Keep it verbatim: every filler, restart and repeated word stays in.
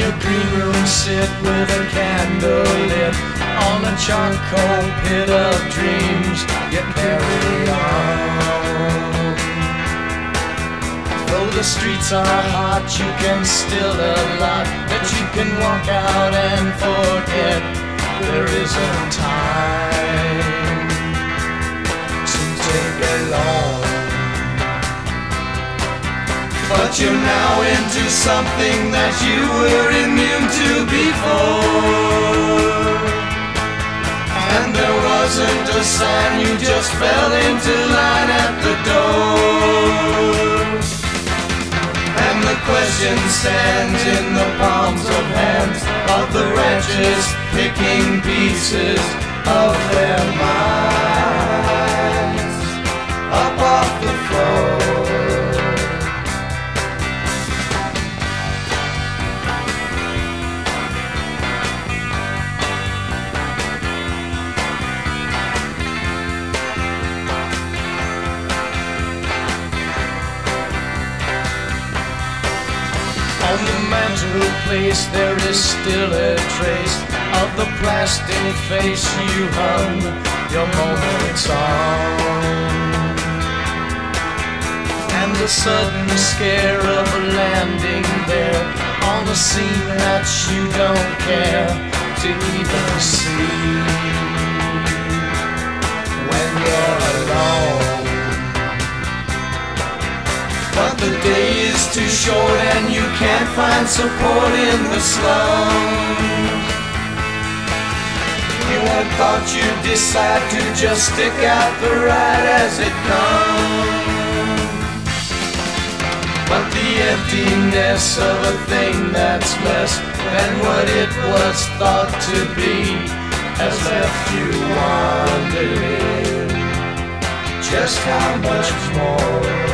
your green room sit with a candle lit on a charcoal pit of dreams. You carry on. Though the streets are hot, you can still a lot that you can walk out and forget. There isn't time to take along. But you're now into something that you were immune to before. And there wasn't a sign, you just fell into line at the door. And the question stands in the palms of hands of the wretches picking pieces of their minds up off the floor. On the mantelpiece there is still a trace of the plastic face you hung your moments on. And the sudden scare of landing there on a scene that you don't care to even see when you're alone. But the day is too short and you can't find support in the slums. You had thought you'd decide to just stick out the ride as it comes. But the emptiness of a thing that's less than what it was thought to be has left you wondering just how much more